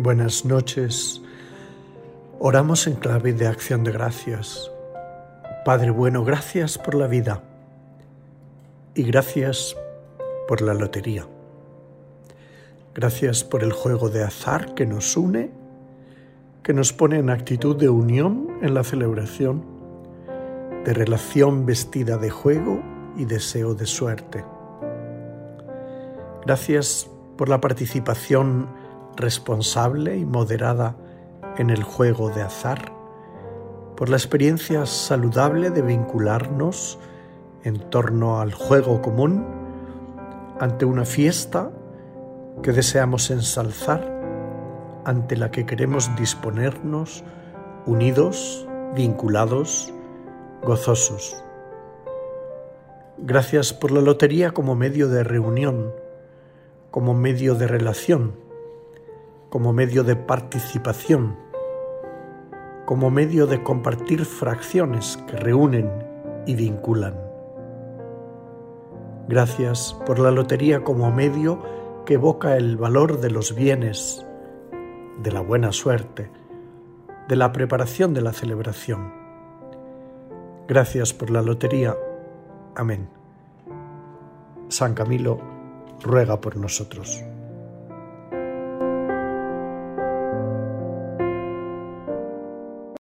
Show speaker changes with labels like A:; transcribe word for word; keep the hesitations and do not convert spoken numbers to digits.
A: Buenas noches. Oramos en clave de acción de gracias. Padre bueno, gracias por la vida y gracias por la lotería. Gracias por el juego de azar que nos une, que nos pone en actitud de unión en la celebración, de relación vestida de juego y deseo de suerte. Gracias por la participación responsable y moderada en el juego de azar, por la experiencia saludable de vincularnos en torno al juego común ante una fiesta que deseamos ensalzar, ante la que queremos disponernos unidos, vinculados, gozosos. Gracias por la lotería como medio de reunión, como medio de relación, como medio de participación, como medio de compartir fracciones que reúnen y vinculan. Gracias por la lotería como medio que evoca el valor de los bienes, de la buena suerte, de la preparación de la celebración. Gracias por la lotería. Amén. San Camilo ruega por nosotros.